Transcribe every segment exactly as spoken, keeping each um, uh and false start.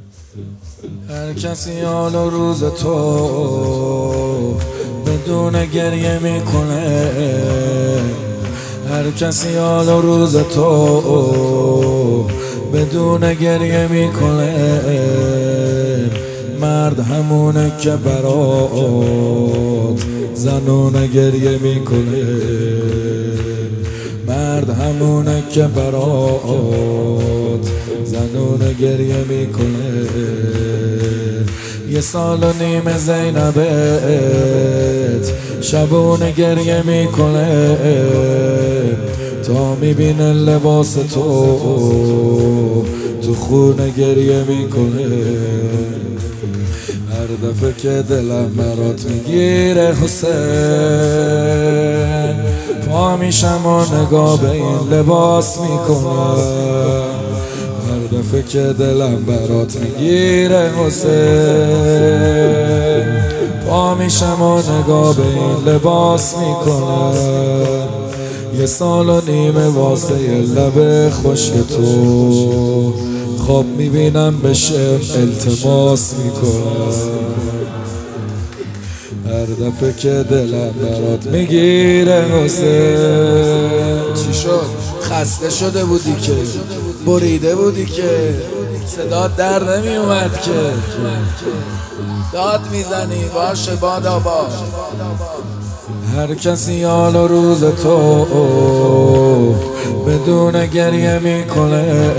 هر کسی حال و روز تو بدون گریه میکنه، هر کسی حال و روز تو بدون گریه میکنه. مرد همونه که برات زنونه گریه میکنه، مرد همونه که برات زنونه گریه میکنه. یه سال و نیم زینبت شبونه گریه میکنه، تا میبینه لباس تو تو خونه گریه میکنه. هر دفعه که دلم برات میگیره حسین، پا میشم و نگاه به این لباس میکنم. هر دفعه که دلم برات میگیره حسین، پا میشم و نگاه به این لباس میکنم. یه سال و نیمه واسه یه لب خشک تو خواب میبینم بشم التماس میکنم. هر دفعه که دلم برات میگیره حسین. چی شد؟ خسته شده بودی که بریده بودی که صدات در نمی اومد که داد میزنی باشه بادا باد. هر کسی حال و روز تو بدون گریه میکنه،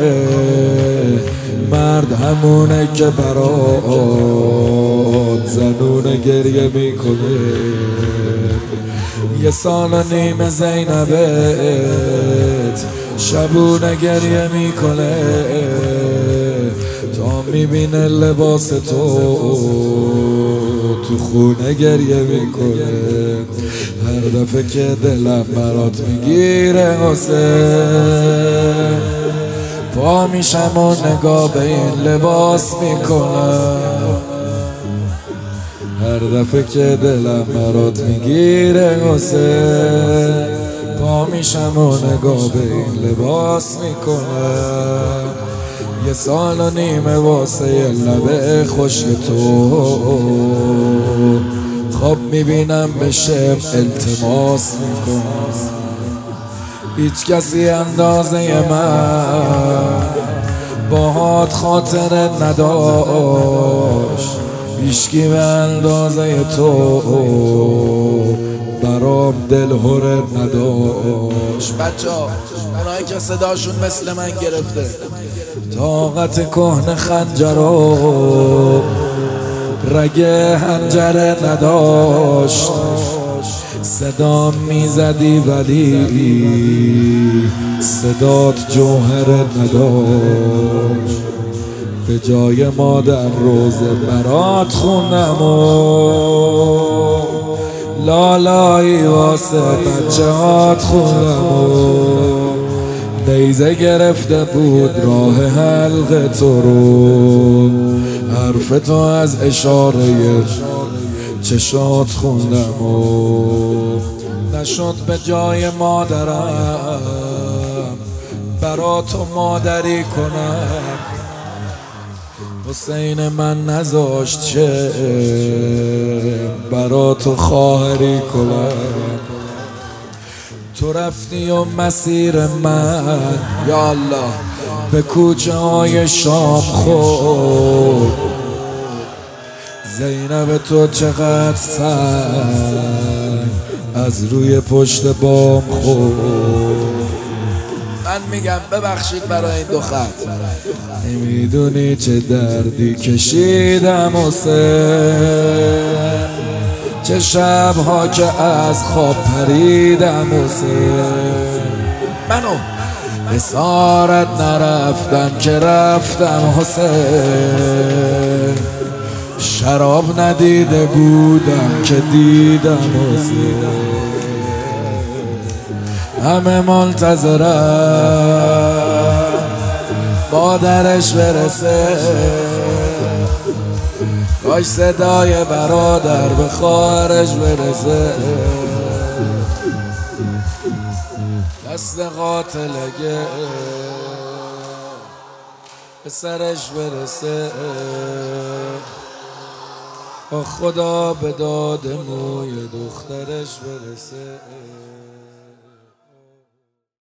مرد همونه که برات زنونه گریه میکنه. یه سال و نیم زینبت شبونه گریه میکنه، تا میبینه لباس تو تو خونه گریه میکنه. هر دفعه که دلم برات میگیره حسین، پا میشم و نگاه به این لباس میکنم. هر دفعه که دلم برات میگیره حسین، پا میشم و نگاه به این لباس میکنم. یه سال و نیمه واسه یه لب خشک تو خواب میبینم بشم التماس میکنم. هیچ کسی اندازه من باهات خاطر نداشت، هیچکی به اندازه تو برام دل هره نداشت. بچه ها اونایی که صداشون مثل من گرفته، طاقت کهن خنجرو رگ حنجره نداشت، صدام میزدی ولی صدات جوهره نداشت. به جای مادر روزه برات خوندم و لالایی واسه بچه هات خوندم و نیزه گرفته بود راه حلق تو رو، حرف تو از اشاره چشات خوندم و نشد به جای مادرم برا تو مادری کنم. حسین من نذاشت چه برا تو خواهری کنم. تو رفتی و مسیر من یا الله به کوچه های شام خورد. زینب تو چقدر سنگ از روی پشت بام خورد. من میگم ببخشید برای این دو خط. نمیدونی چه دردی کشیدم حسین، چه شبها که از خواب پریدم حسین. منو اسارت نرفتم که رفتم حسین، شراب ندیده بودم که دیدم حسین. همه منتظرم مادرش برسه، کاش صدای برادر به خواهرش برسه. دست قاتلگه به سرش برسه. آخ خدا به داد موی دخترش برسه.